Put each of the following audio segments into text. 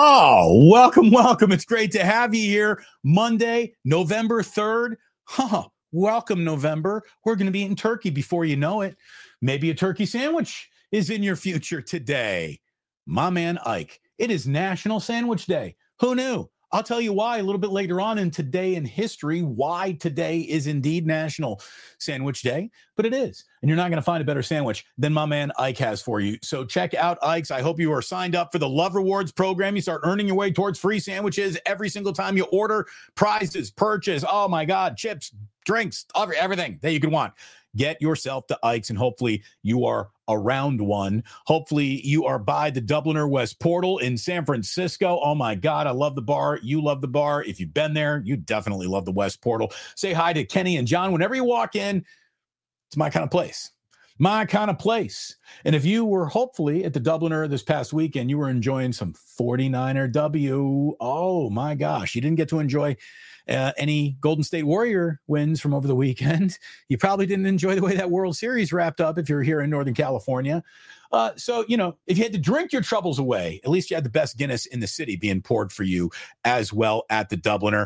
Oh, welcome. It's great to have you here. Monday, November 3rd. Welcome, November. We're going to be eating turkey before you know it. Maybe a turkey sandwich is in your future today. My man Ike, it is National Sandwich Day. Who knew? I'll tell you why a little bit later on in Today in History, why today is indeed National Sandwich Day, but it is. And you're not going to find a better sandwich than my man Ike has for you. So check out Ike's. I hope you are signed up for the Love Rewards program. You start earning your way towards free sandwiches every single time you order, prizes, purchase. Oh my God, chips, drinks, everything that you could want. Get yourself to Ike's, and hopefully you are around one. Hopefully you are by the Dubliner West Portal in San Francisco. Oh my God, I love the bar. You love the bar. If you've been there, you definitely love the West Portal. Say hi to Kenny and John whenever you walk in. It's my kind of place. My kind of place. And if you were hopefully at the Dubliner this past weekend, you were enjoying some 49er W. Oh my gosh, you didn't get to enjoy any Golden State Warrior wins from over the weekend. You probably didn't enjoy the way that World Series wrapped up if you're here in Northern California. So, if you had to drink your troubles away, at least you had the best Guinness in the city being poured for you as well at the Dubliner.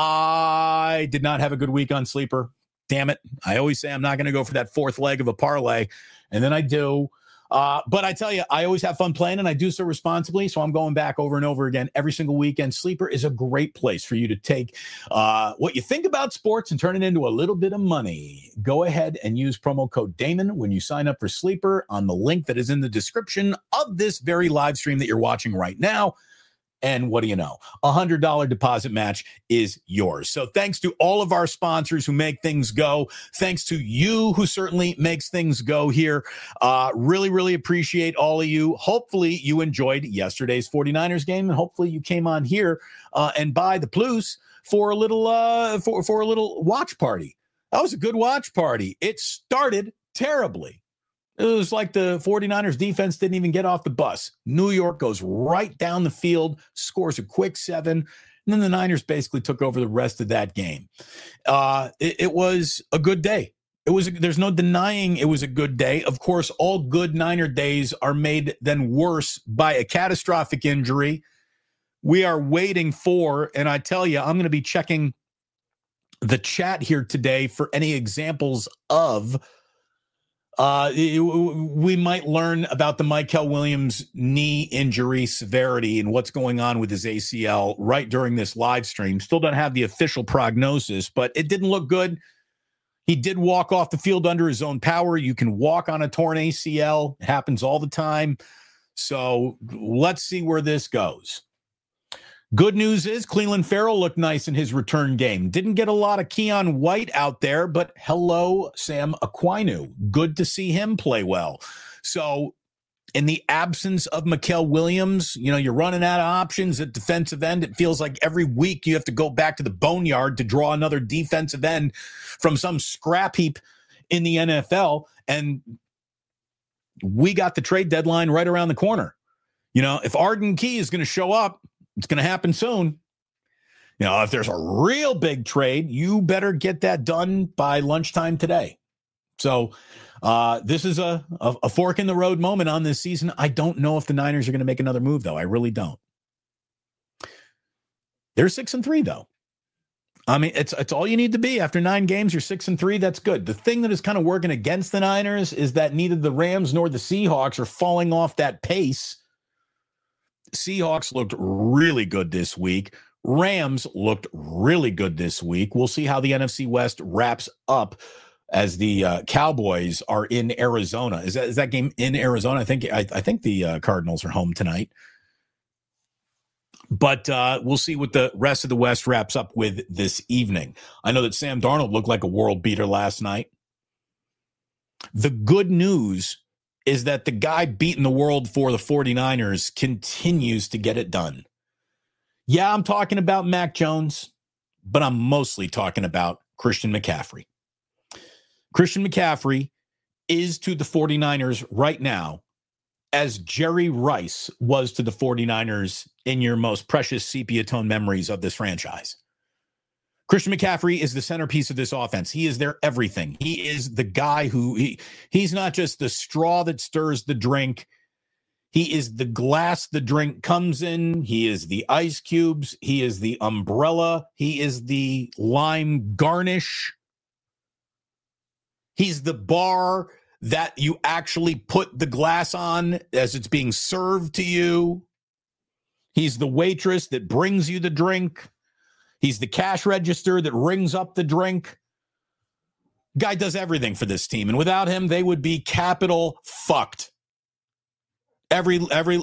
I did not have a good week on Sleeper. Damn it. I always say I'm not going to go for that fourth leg of a parlay, and then I do. But I tell you, I always have fun playing, and I do so responsibly. So I'm going back over and over again every single weekend. Sleeper is a great place for you to take what you think about sports and turn it into a little bit of money. Go ahead and use promo code Damon when you sign up for Sleeper on the link that is in the description of this very live stream that you're watching right now. And what do you know? $100 deposit match is yours. So thanks to all of our sponsors who make things go. Thanks to you who certainly makes things go here. Really appreciate all of you. Hopefully you enjoyed yesterday's 49ers game, and hopefully you came on here and buy the plus for a little for a little watch party. That was a good watch party. It started terribly. It was like the 49ers defense didn't even get off the bus. New York goes right down the field, scores a quick 7, and then the Niners basically took over the rest of that game. It was a good day. There's no denying it was a good day. Of course, all good Niner days are made then worse by a catastrophic injury. We are waiting for, and I tell you, I'm going to be checking the chat here today for any examples of we might learn about the Mykel Williams knee injury severity and what's going on with his ACL right during this live stream. Still don't have the official prognosis, but it didn't look good. He did walk off the field under his own power. You can walk on a torn ACL. It happens all the time. So let's see where this goes. Good news is Cleveland Farrell looked nice in his return game. Didn't get a lot of Keon White out there, but hello, Sam Aquinu. Good to see him play well. So in the absence of Mykel Williams, you're running out of options at defensive end. It feels like every week you have to go back to the boneyard to draw another defensive end from some scrap heap in the NFL. And we got the trade deadline right around the corner. If Arden Key is going to show up, it's going to happen soon. If there's a real big trade, you better get that done by lunchtime today. So this is a fork in the road moment on this season. I don't know if the Niners are going to make another move, though. I really don't. They're 6-3, though. I mean, it's all you need to be. After 9 games, you're 6-3. That's good. The thing that is kind of working against the Niners is that neither the Rams nor the Seahawks are falling off that pace. Seahawks looked really good this week. Rams looked really good this week. We'll see how the NFC West wraps up as the Cowboys are in Arizona. Is that game in Arizona? I think the Cardinals are home tonight. But we'll see what the rest of the West wraps up with this evening. I know that Sam Darnold looked like a world beater last night. The good news is that the guy beating the world for the 49ers continues to get it done. Yeah, I'm talking about Mac Jones, but I'm mostly talking about Christian McCaffrey. Christian McCaffrey is to the 49ers right now as Jerry Rice was to the 49ers in your most precious sepia-tone memories of this franchise. Christian McCaffrey is the centerpiece of this offense. He is their everything. He is the guy who he's not just the straw that stirs the drink. He is the glass the drink comes in. He is the ice cubes. He is the umbrella. He is the lime garnish. He's the bar that you actually put the glass on as it's being served to you. He's the waitress that brings you the drink. He's the cash register that rings up the drink. Guy does everything for this team, and without him, they would be capital fucked. Every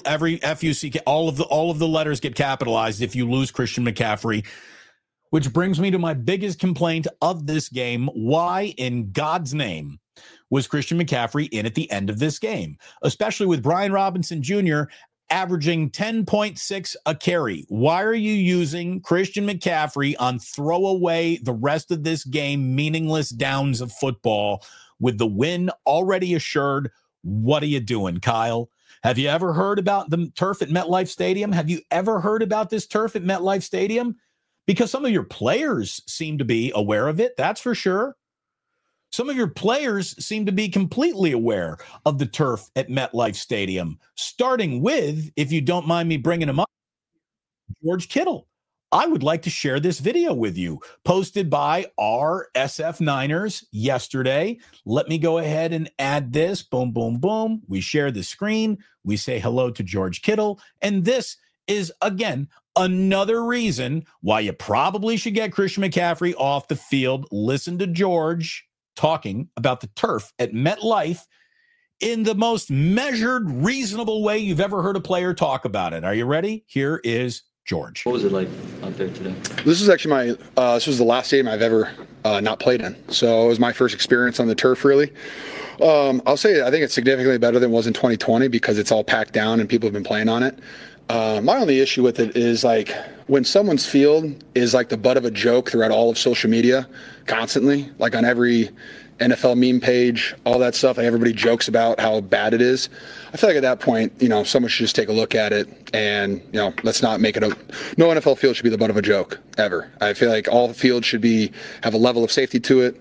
FUCK, all of the letters get capitalized if you lose Christian McCaffrey. Which brings me to my biggest complaint of this game. Why in God's name was Christian McCaffrey in at the end of this game? Especially with Brian Robinson Jr. averaging 10.6 a carry. Why are you using Christian McCaffrey on throwaway the rest of this game, meaningless downs of football with the win already assured? What are you doing, Kyle? Have you ever heard about the turf at MetLife Stadium? Have you ever heard about this turf at MetLife Stadium? Because some of your players seem to be aware of it, that's for sure. Some of your players seem to be completely aware of the turf at MetLife Stadium, starting with, if you don't mind me bringing him up, George Kittle. I would like to share this video with you, posted by our SF Niners yesterday. Let me go ahead and add this. Boom, boom, boom. We share the screen. We say hello to George Kittle. And this is, again, another reason why you probably should get Christian McCaffrey off the field. Listen to George talking about the turf at MetLife in the most measured, reasonable way you've ever heard a player talk about it. Are you ready? Here is George. What was it like out there today? This is actually this was the last stadium I've ever not played in. So it was my first experience on the turf, really. I'll say I think it's significantly better than it was in 2020 because it's all packed down and people have been playing on it. My only issue with it is like when someone's field is like the butt of a joke throughout all of social media constantly, like on every NFL meme page, all that stuff. Like everybody jokes about how bad it is. I feel like at that point, someone should just take a look at it and, let's not make it no NFL field should be the butt of a joke ever. I feel like all fields should have a level of safety to it.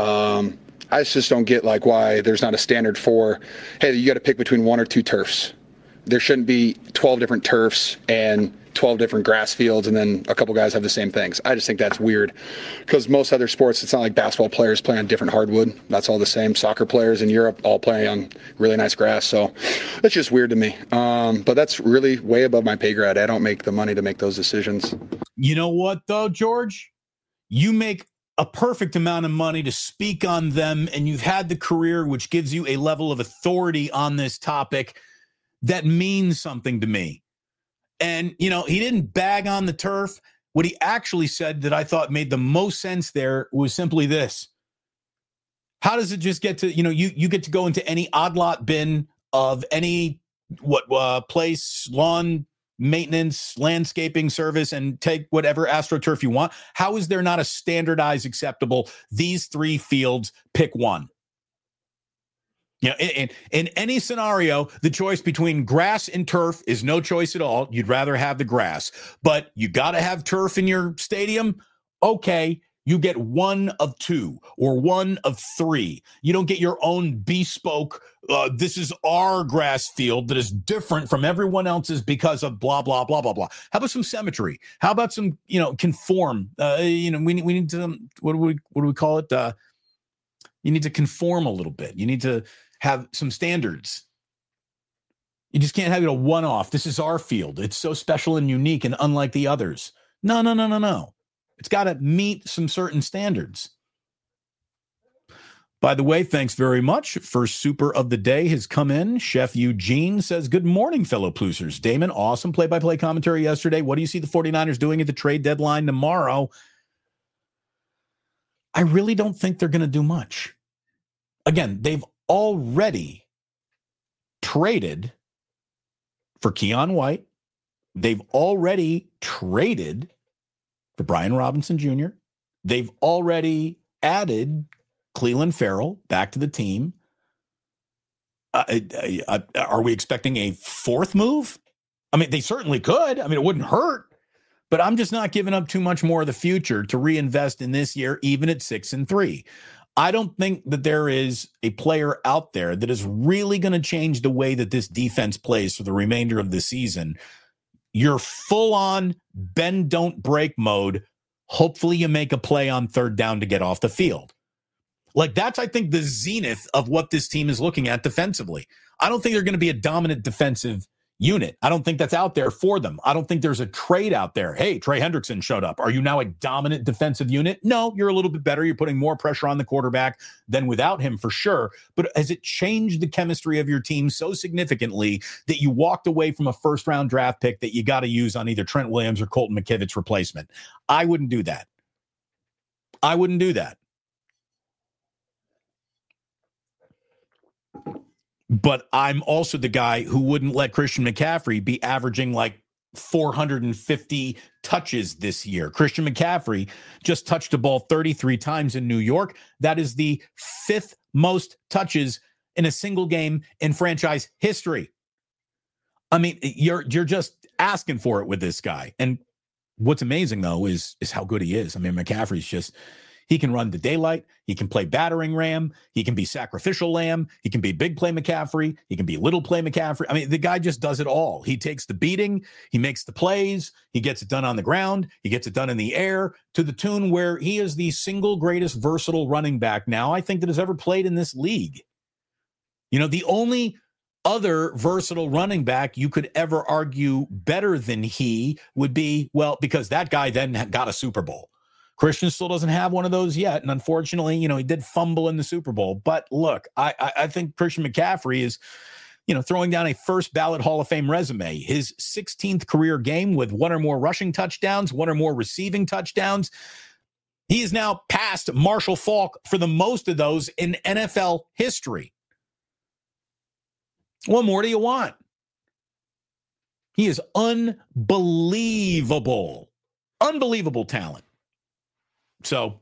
I just don't get like why there's not a standard for, hey, you got to pick between one or two turfs. There shouldn't be 12 different turfs and 12 different grass fields and then a couple guys have the same things. I just think that's weird because most other sports, it's not like basketball players play on different hardwood. That's all the same. Soccer players in Europe all play on really nice grass. So that's just weird to me. But that's really way above my pay grade. I don't make the money to make those decisions. You know what, though, George? You make a perfect amount of money to speak on them, and you've had the career which gives you a level of authority on this topic that means something to me. And, he didn't bag on the turf. What he actually said that I thought made the most sense there was simply this. How does it just get to, you get to go into any odd lot bin of any place, lawn maintenance, landscaping service, and take whatever AstroTurf you want? How is there not a standardized, acceptable, these three fields, pick one? In any scenario, the choice between grass and turf is no choice at all. You'd rather have the grass, but you got to have turf in your stadium. Okay, you get one of two or one of three. You don't get your own bespoke, this is our grass field that is different from everyone else's because of blah, blah, blah, blah, blah. How about some symmetry? How about some, conform? We need to, what do we call it? You need to conform a little bit. You need to have some standards. You just can't have it a one-off. This is our field. It's so special and unique and unlike the others. No. It's got to meet some certain standards. By the way, thanks very much. First super of the day has come in. Chef Eugene says, good morning, fellow Plusers. Damon, awesome play-by-play commentary yesterday. What do you see the 49ers doing at the trade deadline tomorrow? I really don't think they're going to do much. Again, they've already traded for Keion White. They've already traded for Brian Robinson Jr. They've already added Clelin Ferrell back to the team. Are we expecting a fourth move? I mean, they certainly could. I mean, it wouldn't hurt. But I'm just not giving up too much more of the future to reinvest in this year, even at 6-3. I don't think that there is a player out there that is really going to change the way that this defense plays for the remainder of the season. You're full on bend, don't break mode. Hopefully you make a play on third down to get off the field. Like, that's, I think, the zenith of what this team is looking at defensively. I don't think they're going to be a dominant defensive unit. I don't think that's out there for them. I don't think there's a trade out there. Hey, Trey Hendrickson showed up. Are you now a dominant defensive unit? No, you're a little bit better. You're putting more pressure on the quarterback than without him for sure. But has it changed the chemistry of your team so significantly that you walked away from a first-round draft pick that you got to use on either Trent Williams or Colton McKivit's replacement? I wouldn't do that. I wouldn't do that. But I'm also the guy who wouldn't let Christian McCaffrey be averaging like 450 touches this year. Christian McCaffrey just touched the ball 33 times in New York. That is the 5th most touches in a single game in franchise history. I mean, you're just asking for it with this guy. And what's amazing, though, is how good he is. I mean, McCaffrey's just... He can run the daylight. He can play battering ram. He can be sacrificial lamb. He can be big play McCaffrey. He can be little play McCaffrey. I mean, the guy just does it all. He takes the beating. He makes the plays. He gets it done on the ground. He gets it done in the air to the tune where he is the single greatest versatile running back now, I think, that has ever played in this league. You know, the only other versatile running back you could ever argue better than he would be, well, because that guy then got a Super Bowl. Christian still doesn't have one of those yet. And unfortunately, you know, he did fumble in the Super Bowl. But look, I think Christian McCaffrey is, you know, throwing down a first ballot Hall of Fame resume. His 16th career game with one or more rushing touchdowns, one or more receiving touchdowns. He is now past Marshall Faulk for the most of those in NFL history. What more do you want? He is unbelievable. Unbelievable talent. So,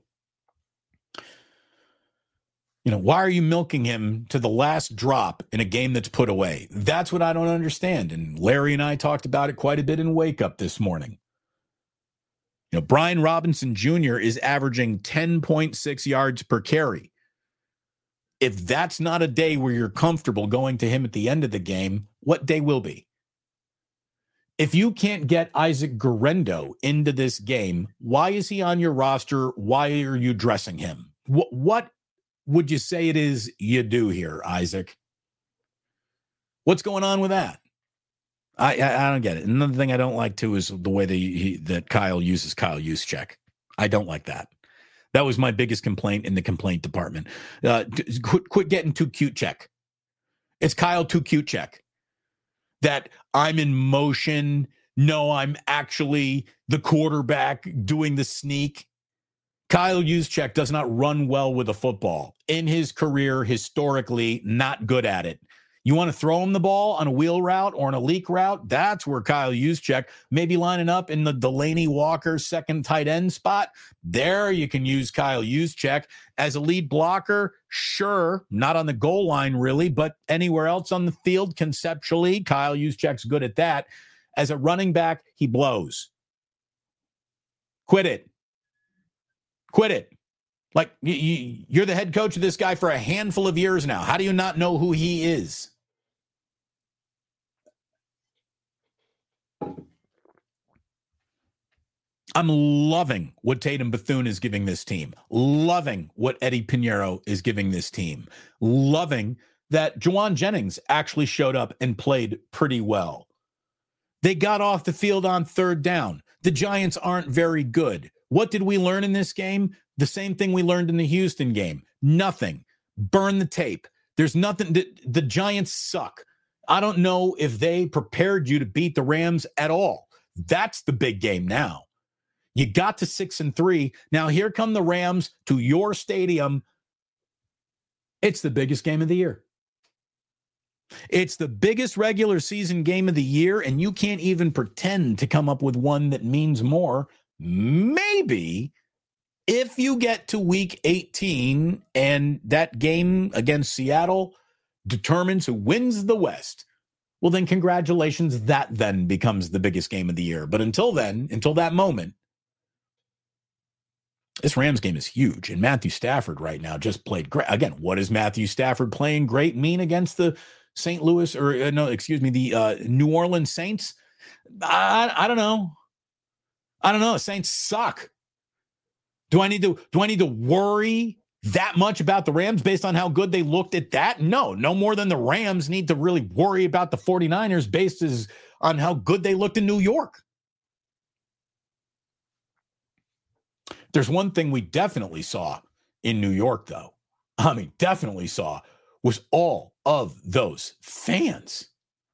you know, why are you milking him to the last drop in a game that's put away? That's what I don't understand. And Larry and I talked about it quite a bit in Wake Up this morning. You know, Brian Robinson Jr. is averaging 10.6 yards per carry. If that's not a day where you're comfortable going to him at the end of the game, what day will be? If you can't get Isaac Guerendo into this game, why is he on your roster? Why are you dressing him? What would you say it is you do here, Isaac? What's going on with that? I don't get it. Another thing I don't like, too, is the way that Kyle uses Kyle Juszczyk. I don't like that. That was my biggest complaint in the complaint department. Quit getting too cute check. It's Kyle too cute check. That I'm in motion. No, I'm actually the quarterback doing the sneak. Kyle Juszczyk does not run well with a football. In his career, historically, not good at it. You want to throw him the ball on a wheel route or on a leak route? That's where Kyle Juszczyk, maybe lining up in the Delaney Walker second tight end spot. There you can use Kyle Juszczyk as a lead blocker. Sure, not on the goal line really, but anywhere else on the field conceptually, Kyle Juszczyk's good at that. As a running back, he blows. Quit it. Quit it. Like, you're the head coach of this guy for a handful of years now. How do you not know who he is? I'm loving what Tatum Bethune is giving this team. Loving what Eddie Pinheiro is giving this team. Loving that Juwan Jennings actually showed up and played pretty well. They got off the field on third down. The Giants aren't very good. What did we learn in this game? The same thing we learned in the Houston game. Nothing. Burn the tape. There's nothing. The Giants suck. I don't know if they prepared you to beat the Rams at all. That's the big game now. You got to 6-3. Now here come the Rams to your stadium. It's the biggest game of the year. It's the biggest regular season game of the year, and you can't even pretend to come up with one that means more. Maybe if you get to week 18 and that game against Seattle determines who wins the West, well, then congratulations. That then becomes the biggest game of the year. But until then, until that moment, This Rams game is huge, and Matthew Stafford right now just played great. Again, what does Matthew Stafford playing great mean against the New Orleans Saints? I don't know. I don't know. Saints suck. Do I need to worry that much about the Rams based on how good they looked at that? No more than the Rams need to really worry about the 49ers based on how good they looked in New York. There's one thing we definitely saw in New York, though. Definitely saw was all of those fans.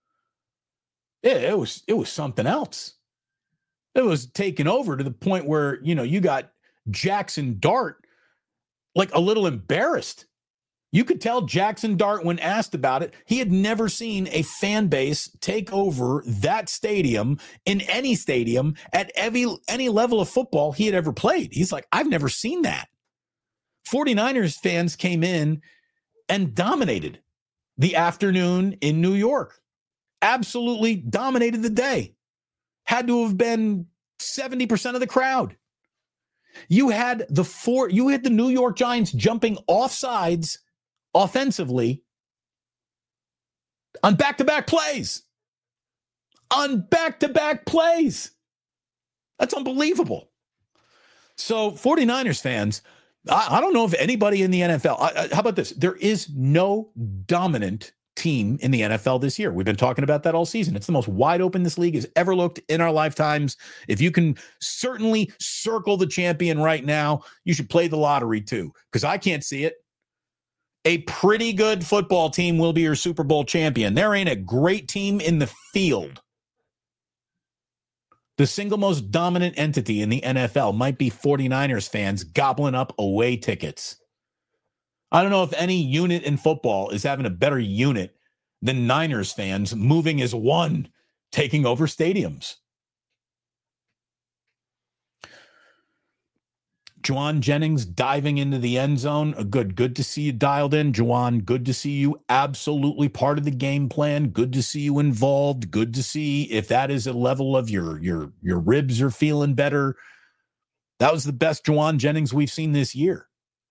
It was something else. It was taken over to the point where, you got Jackson Dart like a little embarrassed. You could tell Jackson Dart, when asked about it, he had never seen a fan base take over that stadium in any stadium at any level of football he had ever played. He's like, I've never seen that. 49ers fans came in and dominated the afternoon in New York. Absolutely dominated the day. Had to have been 70% of the crowd. You had the New York Giants jumping offsides offensively on back-to-back plays. That's unbelievable. So 49ers fans, I don't know if anybody in the NFL, how about this? There is no dominant team in the NFL this year. We've been talking about that all season. It's the most wide open this league has ever looked in our lifetimes. If you can certainly circle the champion right now, you should play the lottery too, because I can't see it. A pretty good football team will be your Super Bowl champion. There ain't a great team in the field. The single most dominant entity in the NFL might be 49ers fans gobbling up away tickets. I don't know if any unit in football is having a better unit than Niners fans moving as one, taking over stadiums. Jauan Jennings diving into the end zone. Good to see you dialed in, Jauan. Good to see you absolutely part of the game plan. Good to see you involved. Good to see if that is a level of your ribs are feeling better. That was the best Jauan Jennings we've seen this year.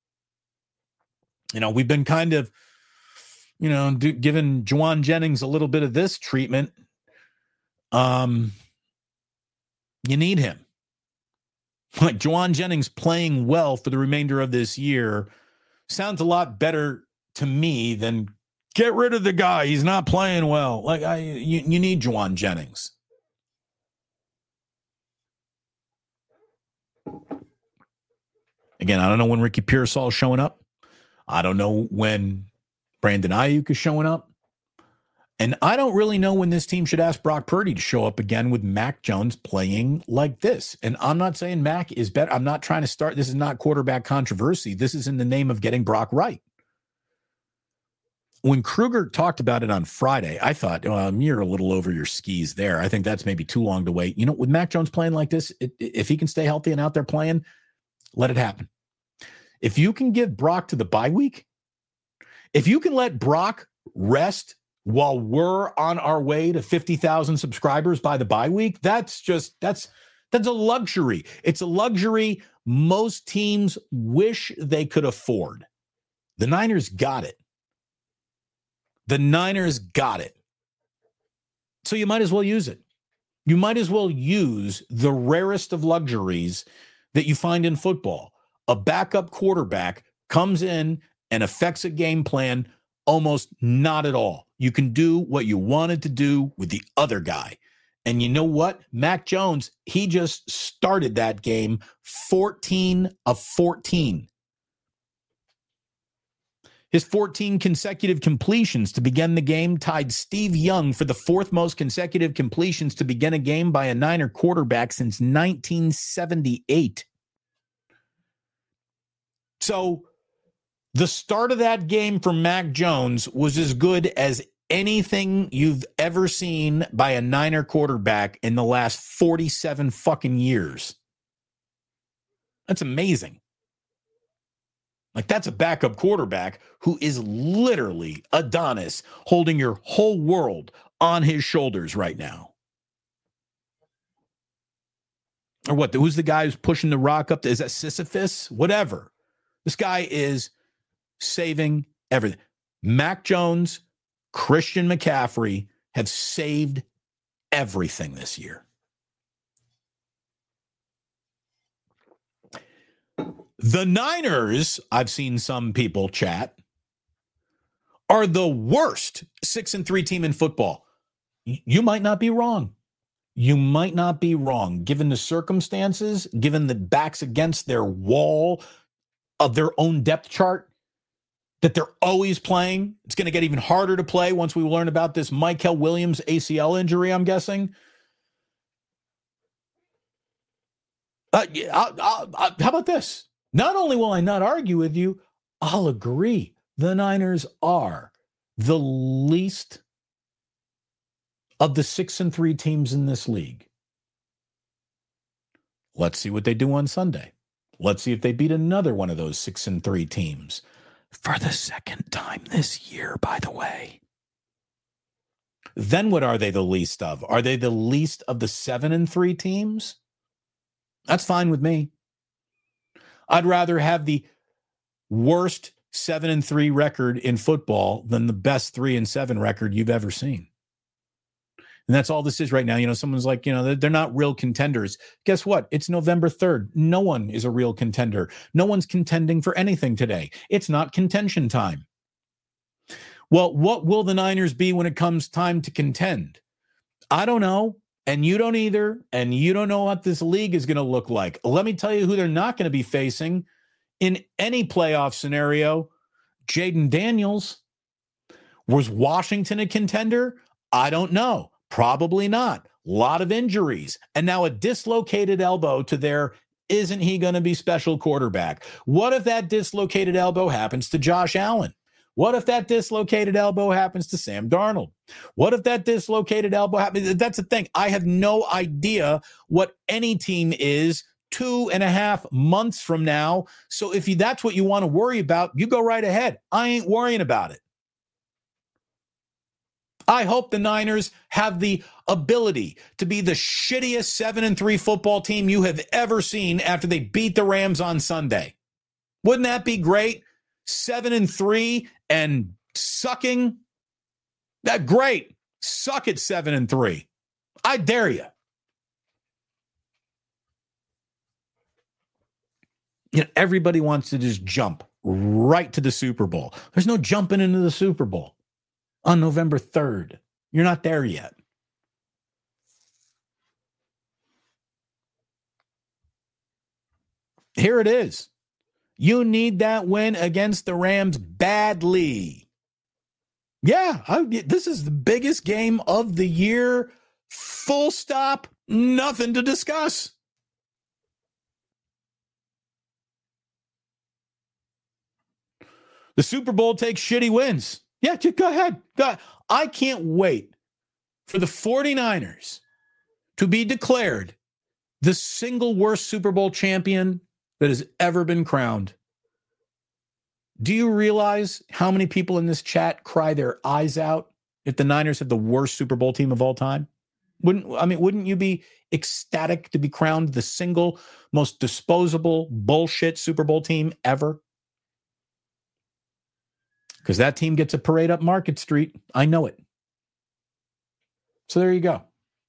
We've been kind of, giving Jauan Jennings a little bit of this treatment. You need him. Like Jauan Jennings playing well for the remainder of this year sounds a lot better to me than get rid of the guy. He's not playing well. Like you need Jauan Jennings. Again, I don't know when Ricky Pearsall is showing up. I don't know when Brandon Ayuk is showing up. And I don't really know when this team should ask Brock Purdy to show up again with Mac Jones playing like this. And I'm not saying Mac is better. I'm not trying to start. This is not quarterback controversy. This is in the name of getting Brock right. When Kruger talked about it on Friday, I thought, you're a little over your skis there. I think that's maybe too long to wait. With Mac Jones playing like this, if he can stay healthy and out there playing, let it happen. If you can give Brock to the bye week, if you can let Brock rest while we're on our way to 50,000 subscribers by the bye week, that's a luxury. It's a luxury most teams wish they could afford. The Niners got it. So you might as well use it. You might as well use the rarest of luxuries that you find in football. A backup quarterback comes in and affects a game plan almost not at all. You can do what you wanted to do with the other guy. And you know what? Mac Jones, he just started that game 14 of 14. His 14 consecutive completions to begin the game tied Steve Young for the fourth most consecutive completions to begin a game by a Niner quarterback since 1978. So the start of that game for Mac Jones was as good as anything you've ever seen by a Niner quarterback in the last 47 fucking years. That's amazing. Like, that's a backup quarterback who is literally Adonis holding your whole world on his shoulders right now. Or what? Who's the guy who's pushing the rock up? Is that Sisyphus? Whatever. This guy is saving everything. Mac Jones, Christian McCaffrey have saved everything this year. The Niners, I've seen some people chat, are the worst 6-3 team in football. You might not be wrong. You might not be wrong, given the circumstances, given the backs against their wall of their own depth chart that they're always playing. It's going to get even harder to play once we learn about this Michael Williams ACL injury, I'm guessing. How about this? Not only will I not argue with you, I'll agree. The Niners are the least of the 6-3 teams in this league. Let's see what they do on Sunday. Let's see if they beat another one of those 6-3 teams for the second time this year, by the way. Then what are they the least of? Are they the least of the 7-3 teams? That's fine with me. I'd rather have the worst 7-3 record in football than the best 3-7 record you've ever seen. And that's all this is right now. You know, someone's like, you know, they're not real contenders. Guess what? It's November 3rd. No one is a real contender. No one's contending for anything today. It's not contention time. Well, what will the Niners be when it comes time to contend? I don't know. And you don't either. And you don't know what this league is going to look like. Let me tell you who they're not going to be facing in any playoff scenario. Jaden Daniels. Was Washington a contender? I don't know. Probably not. A lot of injuries. And now a dislocated elbow to their isn't he going to be special quarterback? What if that dislocated elbow happens to Josh Allen? What if that dislocated elbow happens to Sam Darnold? What if that dislocated elbow happens? That's the thing. I have no idea what any team is 2.5 months from now. So if that's what you want to worry about, you go right ahead. I ain't worrying about it. I hope the Niners have the ability to be the shittiest 7-3 football team you have ever seen after they beat the Rams on Sunday. Wouldn't that be great? 7-3 and sucking. That great. Suck at 7-3. I dare you. You know, everybody wants to just jump right to the Super Bowl. There's no jumping into the Super Bowl on November 3rd. You're not there yet. Here it is. You need that win against the Rams badly. Yeah, this is the biggest game of the year. Full stop. Nothing to discuss. The Super Bowl takes shitty wins. Yeah, just go ahead. I can't wait for the 49ers to be declared the single worst Super Bowl champion that has ever been crowned. Do you realize how many people in this chat cry their eyes out if the Niners have the worst Super Bowl team of all time? Wouldn't you be ecstatic to be crowned the single most disposable bullshit Super Bowl team ever? Because that team gets a parade up Market Street. I know it. So there you go.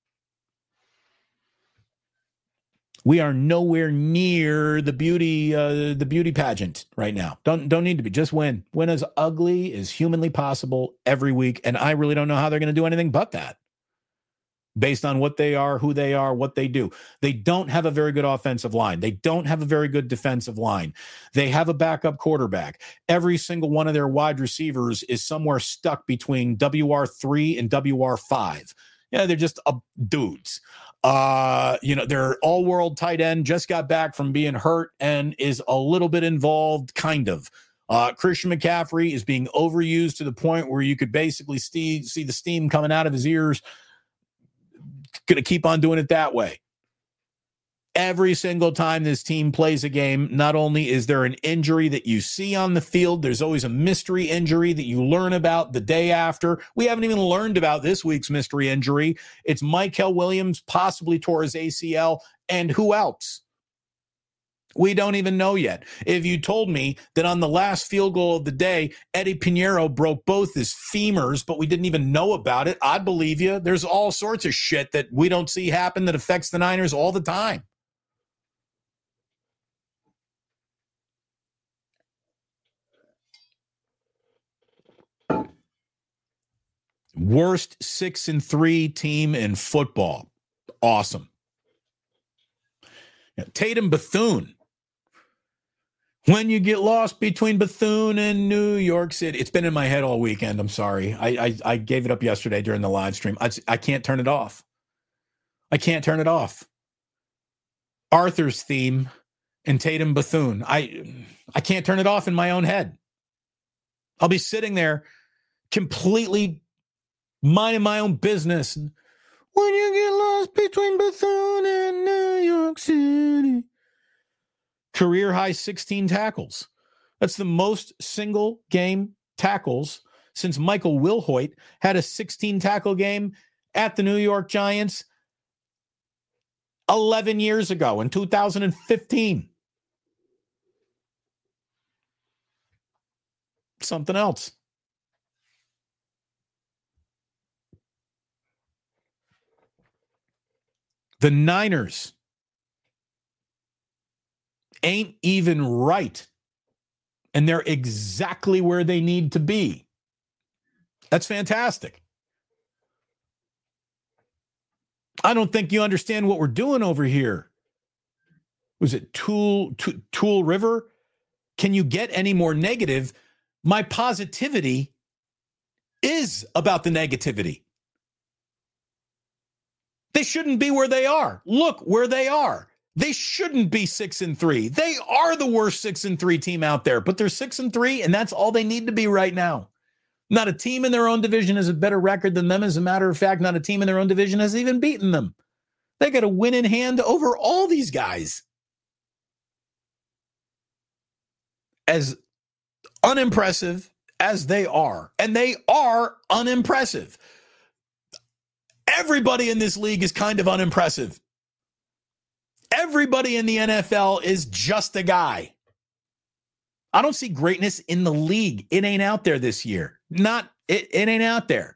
We are nowhere near the beauty pageant right now. Don't need to be. Just win. Win as ugly as humanly possible every week. And I really don't know how they're going to do anything but that. Based on what they are, who they are, what they do. They don't have a very good offensive line. They don't have a very good defensive line. They have a backup quarterback. Every single one of their wide receivers is somewhere stuck between WR3 and WR5. Yeah, they're just dudes. Their all-world tight end just got back from being hurt and is a little bit involved, kind of. Christian McCaffrey is being overused to the point where you could basically see the steam coming out of his ears. Going to keep on doing it that way. Every single time this team plays a game, not only is there an injury that you see on the field, there's always a mystery injury that you learn about the day after. We haven't even learned about this week's mystery injury. It's Michael Williams possibly tore his ACL and who else? We don't even know yet. If you told me that on the last field goal of the day, Eddie Pinheiro broke both his femurs, but we didn't even know about it, I'd believe you. There's all sorts of shit that we don't see happen that affects the Niners all the time. Worst 6-3 team in football. Awesome. Tatum Bethune. When you get lost between Bethune and New York City. It's been in my head all weekend. I'm sorry. I gave it up yesterday during the live stream. I can't turn it off. I can't turn it off. Arthur's theme and Tatum Bethune. I can't turn it off in my own head. I'll be sitting there completely minding my own business. When you get lost between Bethune and New York City. Career high 16 tackles. That's the most single game tackles since Michael Wilhoit had a 16 tackle game at the New York Giants 11 years ago in 2015. Something else. The Niners ain't even right, and they're exactly where they need to be. That's fantastic. I don't think you understand what we're doing over here. Was it Tool River? Can you get any more negative? My positivity is about the negativity. They shouldn't be where they are. Look where they are. They shouldn't be 6-3. They are the worst 6-3 team out there, but they're 6-3, and that's all they need to be right now. Not a team in their own division has a better record than them. As a matter of fact, not a team in their own division has even beaten them. They got a win in hand over all these guys. As unimpressive as they are, and they are unimpressive. Everybody in this league is kind of unimpressive. Everybody in the NFL is just a guy. I don't see greatness in the league. It ain't out there this year. It ain't out there.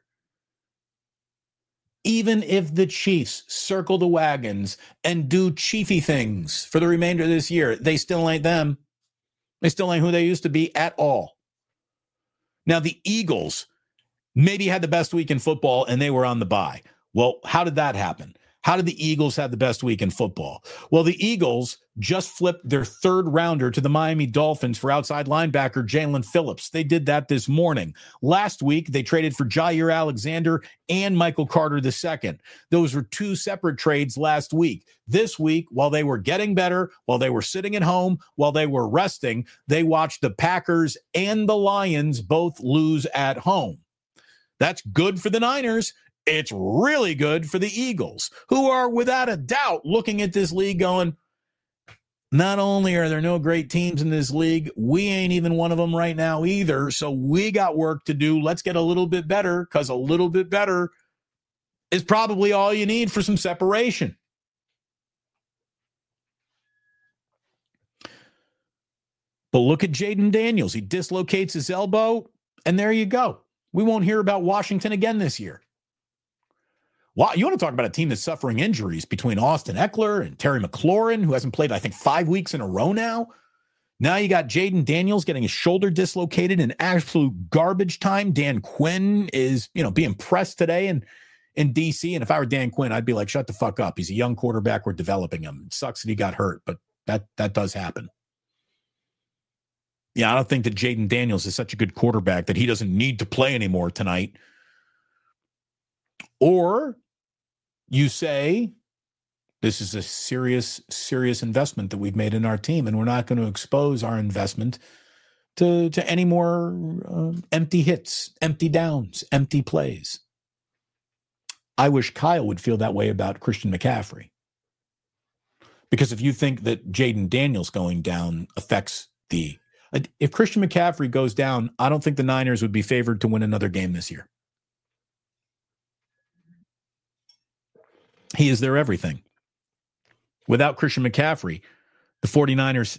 Even if the Chiefs circle the wagons and do Chiefy things for the remainder of this year, they still ain't them. They still ain't who they used to be at all. Now, the Eagles maybe had the best week in football and they were on the bye. Well, how did that happen? How did the Eagles have the best week in football? Well, the Eagles just flipped their third rounder to the Miami Dolphins for outside linebacker Jalen Phillips. They did that this morning. Last week, they traded for Jair Alexander and Michael Carter II. Those were two separate trades last week. This week, while they were getting better, while they were sitting at home, while they were resting, they watched the Packers and the Lions both lose at home. That's good for the Niners. It's really good for the Eagles, who are without a doubt looking at this league going, not only are there no great teams in this league, we ain't even one of them right now either. So we got work to do. Let's get a little bit better, because a little bit better is probably all you need for some separation. But look at Jaden Daniels. He dislocates his elbow, and there you go. We won't hear about Washington again this year. Wow, you want to talk about a team that's suffering injuries between Austin Eckler and Terry McLaurin, who hasn't played, I think, 5 weeks in a row now. Now you got Jaden Daniels getting his shoulder dislocated in absolute garbage time. Dan Quinn is, being pressed today in D.C. And if I were Dan Quinn, I'd be like, shut the fuck up. He's a young quarterback. We're developing him. It sucks that he got hurt, but that does happen. Yeah, I don't think that Jaden Daniels is such a good quarterback that he doesn't need to play anymore tonight. Or you say, this is a serious, serious investment that we've made in our team, and we're not going to expose our investment to any more empty hits, empty downs, empty plays. I wish Kyle would feel that way about Christian McCaffrey. Because if you think that Jaden Daniels going down affects if Christian McCaffrey goes down, I don't think the Niners would be favored to win another game this year. He is their everything. Without Christian McCaffrey, the 49ers,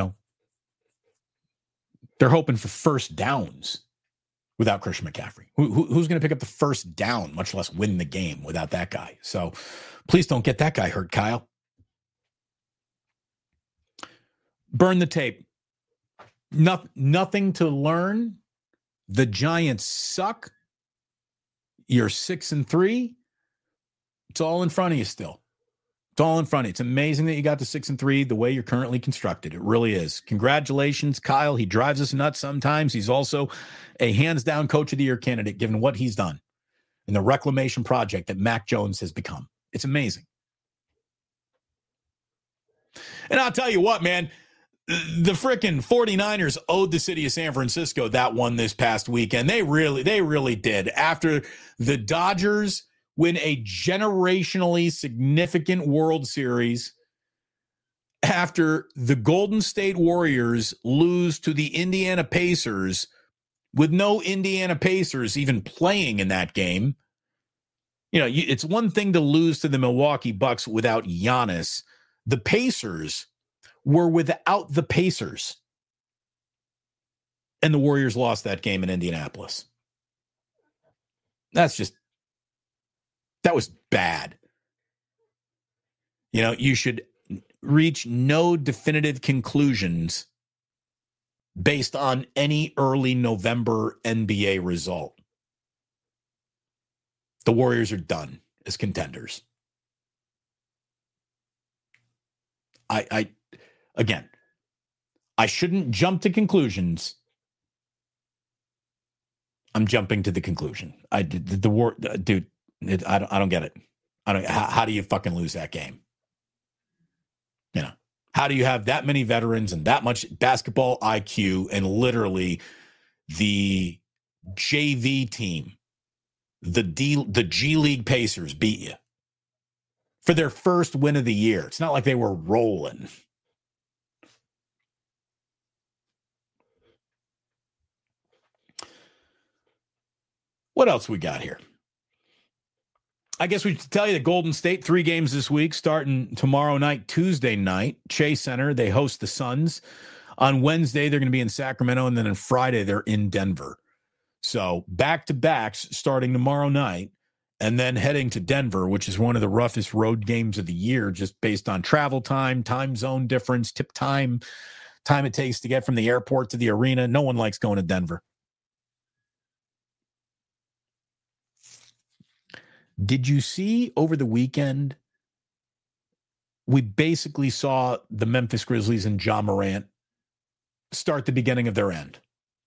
they're hoping for first downs without Christian McCaffrey. Who's going to pick up the first down, much less win the game without that guy? So please don't get that guy hurt, Kyle. Burn the tape. Nothing to learn. The Giants suck. You're 6-3. It's all in front of you still. It's all in front of you. It's amazing that you got to 6-3 the way you're currently constructed. It really is. Congratulations, Kyle. He drives us nuts sometimes. He's also a hands-down Coach of the Year candidate, given what he's done in the reclamation project that Mac Jones has become. It's amazing. And I'll tell you what, man, the frickin' 49ers owed the city of San Francisco that one this past weekend. They really did. After the Dodgers win a generationally significant World Series, after the Golden State Warriors lose to the Indiana Pacers with no Indiana Pacers even playing in that game. It's one thing to lose to the Milwaukee Bucks without Giannis. The Pacers were without the Pacers. And the Warriors lost that game in Indianapolis. That was bad. You should reach no definitive conclusions based on any early November NBA result. The Warriors are done as contenders. Again, I shouldn't jump to conclusions. I'm jumping to the conclusion. I don't get it. How do you fucking lose that game? How do you have that many veterans and that much basketball IQ and literally the JV team, the G League Pacers beat you for their first win of the year? It's not like they were rolling. What else we got here? I guess we should tell you that Golden State, 3 games this week, starting tomorrow night, Tuesday night, Chase Center. They host the Suns. On Wednesday, they're going to be in Sacramento, and then on Friday, they're in Denver. So back-to-backs starting tomorrow night, and then heading to Denver, which is one of the roughest road games of the year, just based on travel time zone difference, tip time it takes to get from the airport to the arena. No one likes going to Denver. Did you see over the weekend, we basically saw the Memphis Grizzlies and Ja Morant start the beginning of their end.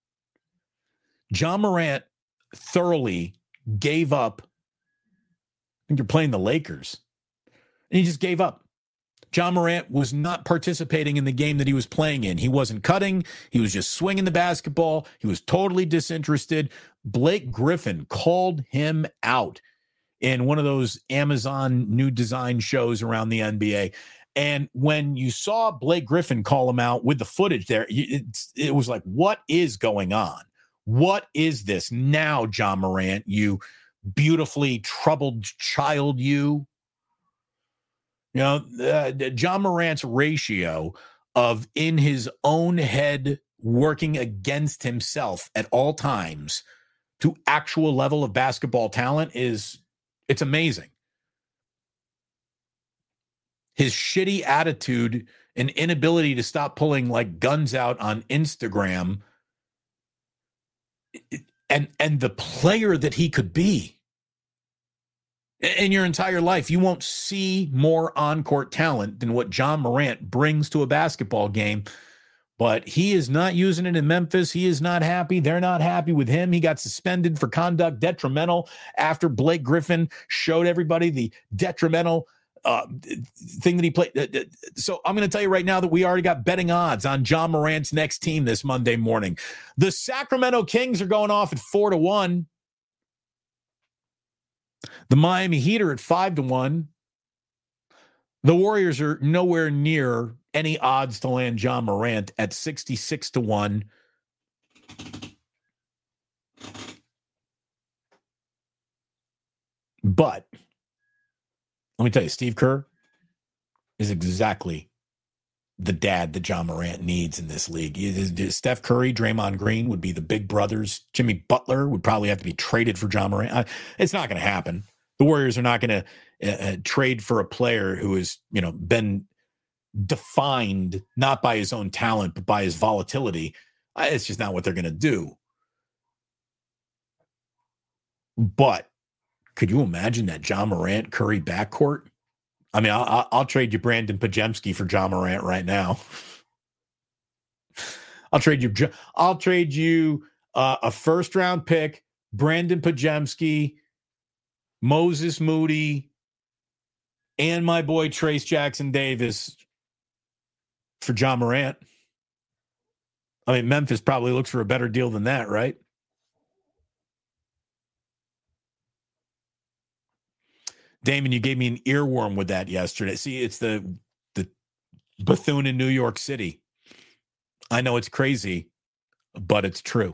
Ja Morant thoroughly gave up. I think you're playing the Lakers. And he just gave up. Ja Morant was not participating in the game that he was playing in. He wasn't cutting. He was just swinging the basketball. He was totally disinterested. Blake Griffin called him out in one of those Amazon new design shows around the NBA. And when you saw Blake Griffin call him out with the footage there, it was like, what is going on? What is this now, Ja Morant, you beautifully troubled child, you? Ja Morant's ratio of in his own head working against himself at all times to actual level of basketball talent it's amazing. His shitty attitude and inability to stop pulling like guns out on Instagram and the player that he could be. In your entire life, you won't see more on-court talent than what Ja Morant brings to a basketball game. But he is not using it in Memphis. He is not happy. They're not happy with him. He got suspended for conduct detrimental after Blake Griffin showed everybody the detrimental thing that he played. So I'm going to tell you right now that we already got betting odds on Ja Morant's next team this Monday morning. The Sacramento Kings are going off at 4-1. The Miami Heat are at 5-1. The Warriors are nowhere near any odds to land Ja Morant at 66-1. But let me tell you, Steve Kerr is exactly the dad that Ja Morant needs in this league. Steph Curry, Draymond Green would be the big brothers. Jimmy Butler would probably have to be traded for Ja Morant. It's not going to happen. The Warriors are not going to trade for a player who has, been defined not by his own talent, but by his volatility. It's just not what they're going to do. But could you imagine that Ja Morant Curry backcourt? I mean, I'll trade you Brandon Podziemski for Ja Morant right now. I'll trade you a first round pick, Brandon Podziemski, Moses Moody, and my boy Trace Jackson Davis for Ja Morant. I mean, Memphis probably looks for a better deal than that, right? Damon, you gave me an earworm with that yesterday. See, it's the Bethune in New York City. I know it's crazy, but it's true.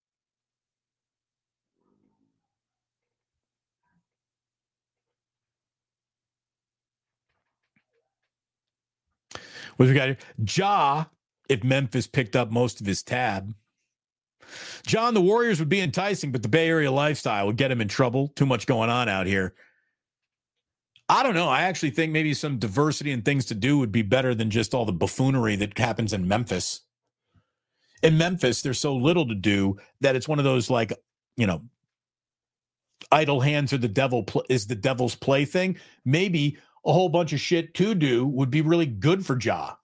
What we got here? Ja, if Memphis picked up most of his tab. John, the Warriors would be enticing, but the Bay Area lifestyle would get him in trouble. Too much going on out here. I don't know. I actually think maybe some diversity and things to do would be better than just all the buffoonery that happens in Memphis. In Memphis, there's so little to do that it's one of those, like, idle hands are the devil's plaything. Maybe a whole bunch of shit to do would be really good for Ja.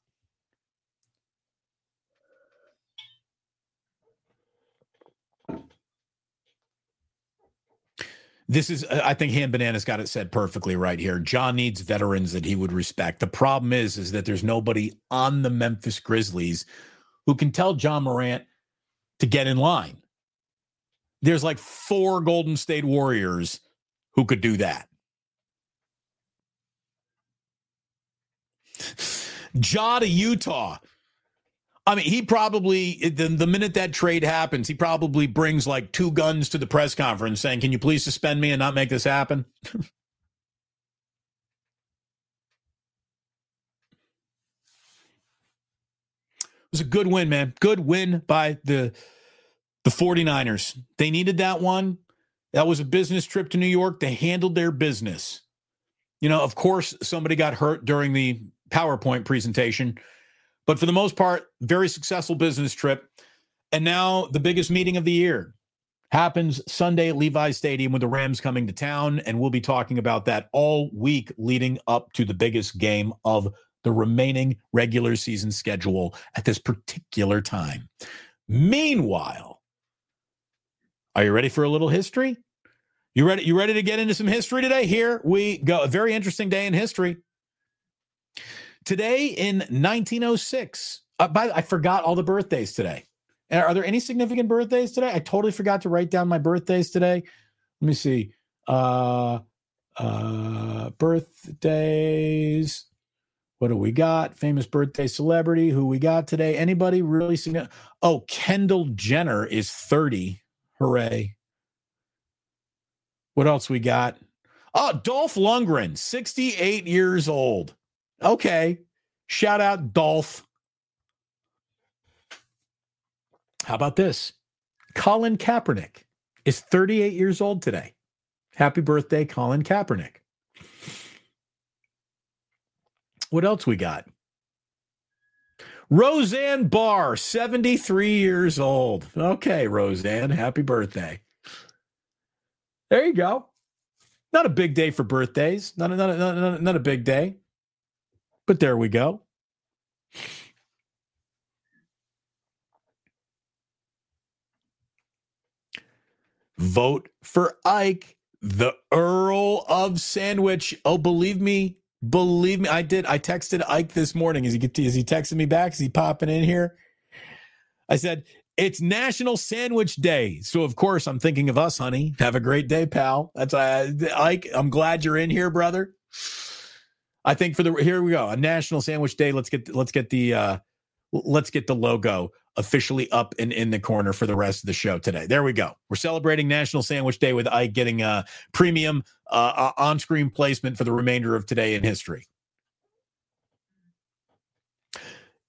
I think Han Banana's got it said perfectly right here. Ja needs veterans that he would respect. The problem is that there's nobody on the Memphis Grizzlies who can tell Ja Morant to get in line. There's like 4 Golden State Warriors who could do that. Ja to Utah. I mean, he probably, the minute that trade happens, he probably brings like 2 guns to the press conference saying, can you please suspend me and not make this happen? It was a good win, man. Good win by the 49ers. They needed that one. That was a business trip to New York. They handled their business. Of course, somebody got hurt during the PowerPoint presentation. But for the most part, very successful business trip. And now the biggest meeting of the year happens Sunday at Levi's Stadium with the Rams coming to town. And we'll be talking about that all week leading up to the biggest game of the remaining regular season schedule at this particular time. Meanwhile, are you ready for a little history? You ready to get into some history today? Here we go. A very interesting day in history. Today in 1906, I forgot all the birthdays today. Are there any significant birthdays today? I totally forgot to write down my birthdays today. Let me see. Birthdays. What do we got? Famous birthday celebrity. Who we got today? Anybody really significant? Oh, Kendall Jenner is 30. Hooray. What else we got? Oh, Dolph Lundgren, 68 years old. Okay. Shout out, Dolph. How about this? Colin Kaepernick is 38 years old today. Happy birthday, Colin Kaepernick. What else we got? Roseanne Barr, 73 years old. Okay, Roseanne, happy birthday. There you go. Not a big day for birthdays. Not a big day. But there we go. Vote for Ike, the Earl of Sandwich. Oh, believe me, I did. I texted Ike this morning. Is he texting me back? Is he popping in here? I said, it's National Sandwich Day. So, of course, I'm thinking of us, honey. Have a great day, pal. That's Ike. I'm glad you're in here, brother. I think here we go. A National Sandwich Day. Let's get the logo officially up and in the corner for the rest of the show today. There we go. We're celebrating National Sandwich Day with Ike getting premium on-screen placement for the remainder of today in history.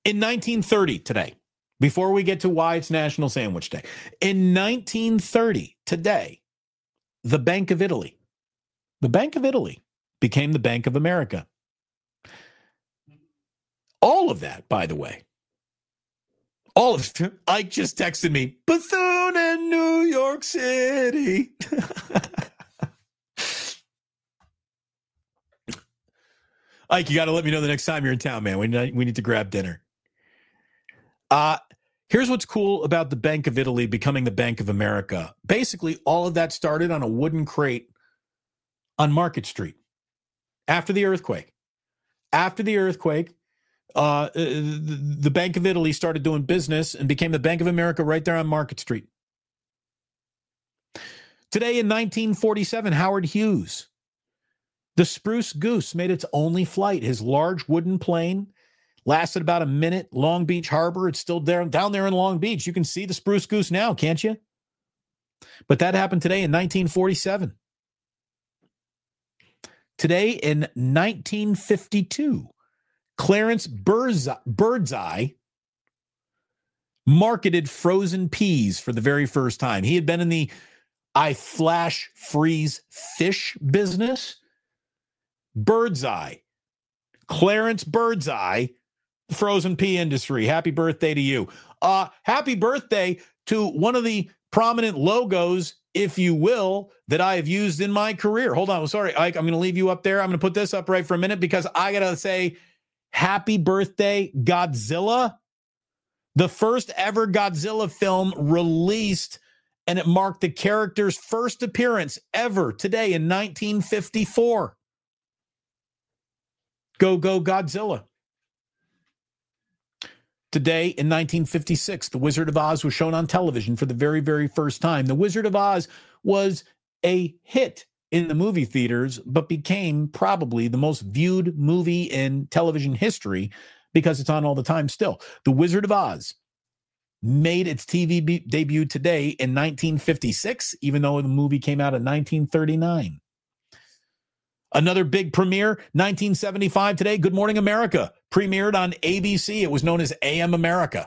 In 1930 today, before we get to why it's National Sandwich Day, in 1930 today, the Bank of Italy became the Bank of America. All of that, by the way, all of it, Ike just texted me, Bethune in New York City. Ike, you got to let me know the next time you're in town, man. We need to grab dinner. Here's what's cool about the Bank of Italy becoming the Bank of America. Basically, all of that started on a wooden crate on Market Street after the earthquake. After the earthquake, the Bank of Italy started doing business and became the Bank of America right there on Market Street. Today in 1947, Howard Hughes, the Spruce Goose, made its only flight. His large wooden plane lasted about a minute. Long Beach Harbor, it's still there, down there in Long Beach. You can see the Spruce Goose now, can't you? But that happened today in 1947. Today in 1952, Clarence Birdseye marketed frozen peas for the very first time. He had been in the I flash freeze fish business. Birdseye, Clarence Birdseye, frozen pea industry. Happy birthday to you. Happy birthday to one of the prominent logos, if you will, that I have used in my career. Hold on. Sorry, Ike, I'm going to leave you up there. I'm going to put this up right for a minute because I got to say, happy birthday, Godzilla. The first ever Godzilla film released, and it marked the character's first appearance ever today in 1954. Go Godzilla. Today in 1956, The Wizard of Oz was shown on television for the very, very first time. The Wizard of Oz was a hit in the movie theaters, but became probably the most viewed movie in television history because it's on all the time still. The Wizard of Oz made its TV debut today in 1956, even though the movie came out in 1939. Another big premiere, 1975 today, Good Morning America, premiered on ABC. It was known as AM America.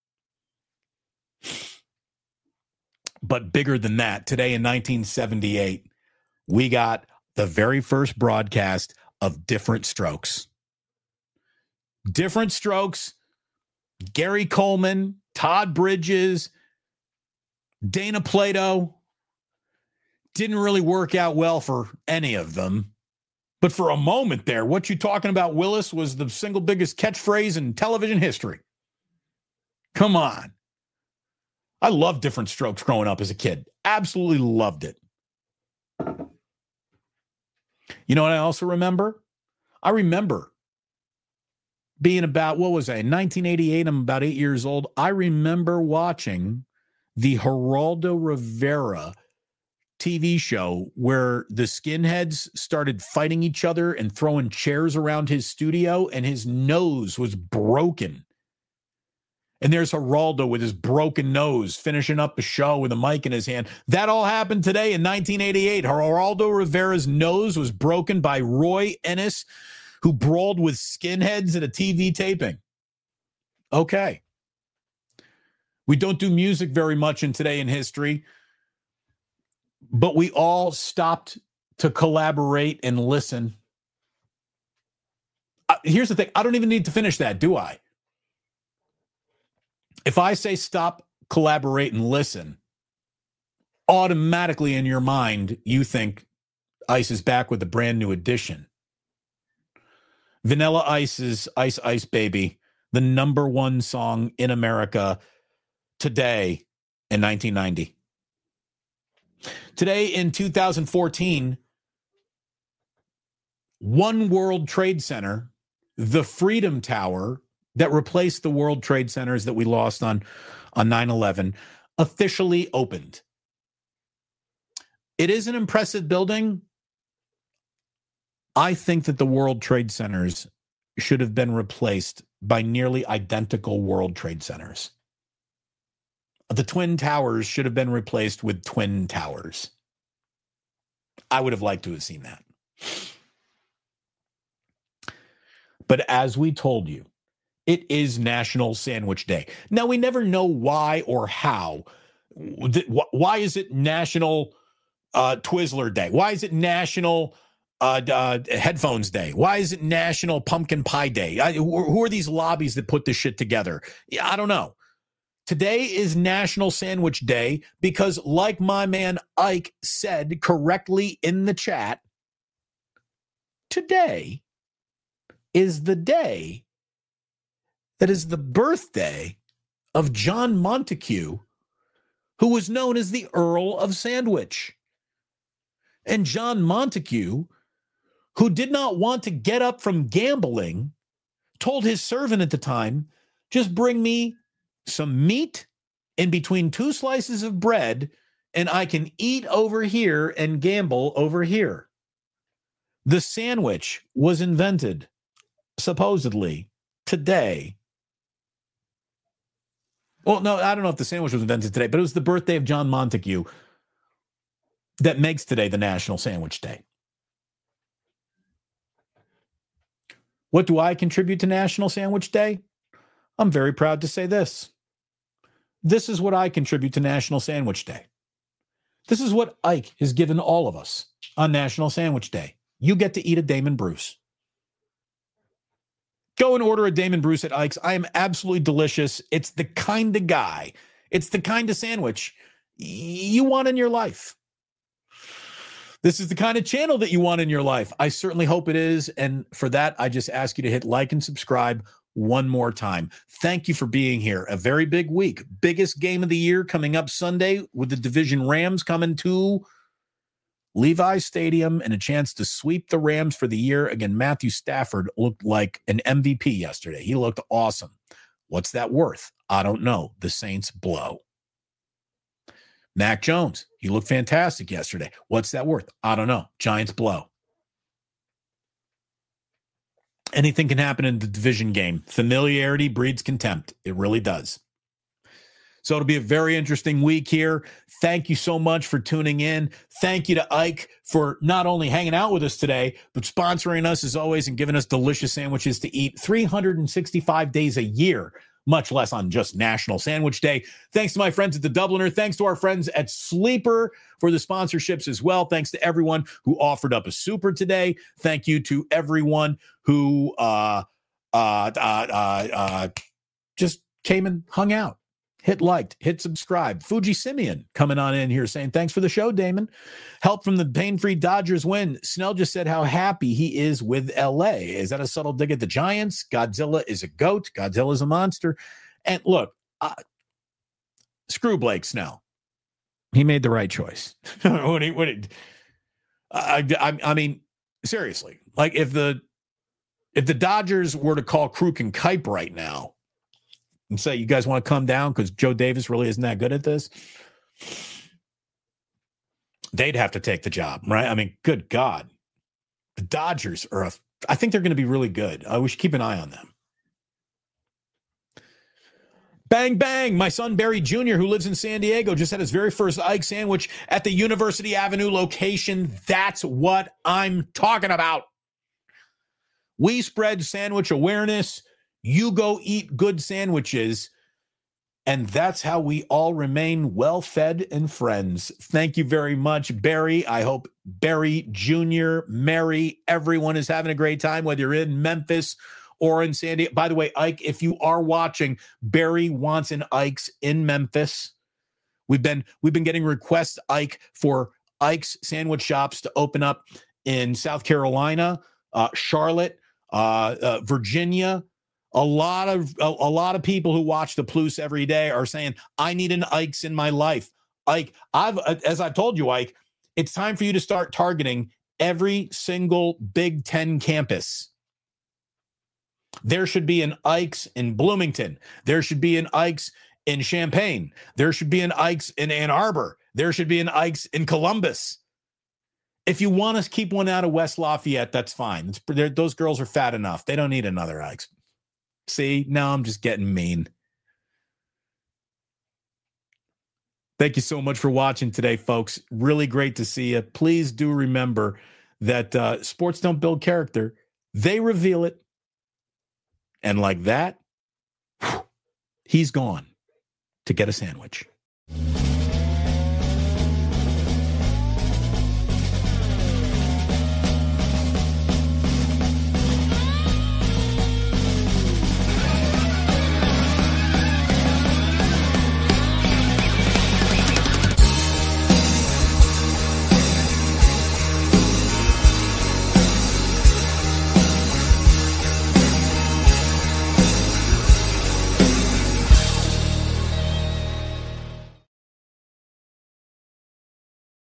But bigger than that, today in 1978, we got the very first broadcast of Diff'rent Strokes. Diff'rent Strokes, Gary Coleman, Todd Bridges, Dana Plato. Didn't really work out well for any of them. But for a moment there, what you talking about, Willis, was the single biggest catchphrase in television history. Come on. I loved Diff'rent Strokes growing up as a kid. Absolutely loved it. You know what I also remember? I remember being about, what was I, 1988, I'm about 8 years old. I remember watching the Geraldo Rivera TV show where the skinheads started fighting each other and throwing chairs around his studio, and his nose was broken. And there's Geraldo with his broken nose finishing up a show with a mic in his hand. That all happened today in 1988. Geraldo Rivera's nose was broken by Roy Ennis, who brawled with skinheads at a TV taping. Okay. We don't do music very much in Today in History, but we all stopped to collaborate and listen. Here's the thing. I don't even need to finish that, do I? If I say stop, collaborate, and listen, automatically in your mind, you think Ice is back with a brand new edition. Vanilla Ice's Ice Ice Baby, the number one song in America today in 1990. Today in 2014, One World Trade Center, the Freedom Tower that replaced the World Trade Centers that we lost on 9/11, officially opened. It is an impressive building. I think that the World Trade Centers should have been replaced by nearly identical World Trade Centers. The Twin Towers should have been replaced with Twin Towers. I would have liked to have seen that. But as we told you, It is National Sandwich Day. Now, we never know why or how. Why is it National Twizzler Day? Why is it National Headphones Day? Why is it National Pumpkin Pie Day? Who are these lobbies that put this shit together? I don't know. Today is National Sandwich Day because, like my man Ike said correctly in the chat, today is the day that is the birthday of John Montague, who was known as the Earl of Sandwich. And John Montague, who did not want to get up from gambling, told his servant at the time, just bring me some meat in between 2 slices of bread, and I can eat over here and gamble over here. The sandwich was invented, supposedly, today. Well, no, I don't know if the sandwich was invented today, but it was the birthday of John Montague that makes today the National Sandwich Day. What do I contribute to National Sandwich Day? I'm very proud to say this. This is what I contribute to National Sandwich Day. This is what Ike has given all of us on National Sandwich Day. You get to eat a Damon Bruce. Go and order a Damon Bruce at Ike's. I am absolutely delicious. It's the kind of guy, it's the kind of sandwich you want in your life. This is the kind of channel that you want in your life. I certainly hope it is. And for that, I just ask you to hit like and subscribe one more time. Thank you for being here. A very big week. Biggest game of the year coming up Sunday with the Division Rams coming to Levi Stadium and a chance to sweep the Rams for the year. Again, Matthew Stafford looked like an MVP yesterday. He looked awesome. What's that worth? I don't know. The Saints blow. Mac Jones, he looked fantastic yesterday. What's that worth? I don't know. Giants blow. Anything can happen in the division game. Familiarity breeds contempt. It really does. So it'll be a very interesting week here. Thank you so much for tuning in. Thank you to Ike for not only hanging out with us today, but sponsoring us as always and giving us delicious sandwiches to eat 365 days a year, much less on just National Sandwich Day. Thanks to my friends at The Dubliner. Thanks to our friends at Sleeper for the sponsorships as well. Thanks to everyone who offered up a super today. Thank you to everyone who just came and hung out. Hit liked, hit subscribe. Fuji Simeon coming on in here saying, thanks for the show, Damon. Help from the pain-free Dodgers win. Snell just said how happy he is with LA. Is that a subtle dig at the Giants? Godzilla is a goat. Godzilla is a monster. And look, screw Blake Snell. He made the right choice. I mean, seriously, like if the Dodgers were to call Kruk and Kuip right now, and say, you guys want to come down because Joe Davis really isn't that good at this, they'd have to take the job, right? I mean, good God. The Dodgers I think they're going to be really good. We should keep an eye on them. Bang, bang. My son, Barry Jr., who lives in San Diego, just had his very first Ike sandwich at the University Avenue location. That's what I'm talking about. We spread sandwich awareness. You go eat good sandwiches, and that's how we all remain well-fed and friends. Thank you very much, Barry. I hope Barry Jr., Mary, everyone is having a great time, whether you're in Memphis or in San Diego. By the way, Ike, if you are watching, Barry wants an Ike's in Memphis. We've been getting requests, Ike, for Ike's sandwich shops to open up in South Carolina, Charlotte, Virginia. A lot of people who watch the Plus every day are saying, I need an Ike's in my life. Ike, as I've told you, Ike, it's time for you to start targeting every single Big Ten campus. There should be an Ike's in Bloomington. There should be an Ike's in Champaign. There should be an Ike's in Ann Arbor. There should be an Ike's in Columbus. If you want to keep one out of West Lafayette, that's fine. Those girls are fat enough. They don't need another Ike's. See, now I'm just getting mean. Thank you so much for watching today, folks. Really great to see you. Please do remember that sports don't build character. They reveal it. And like that, He's gone to get a sandwich.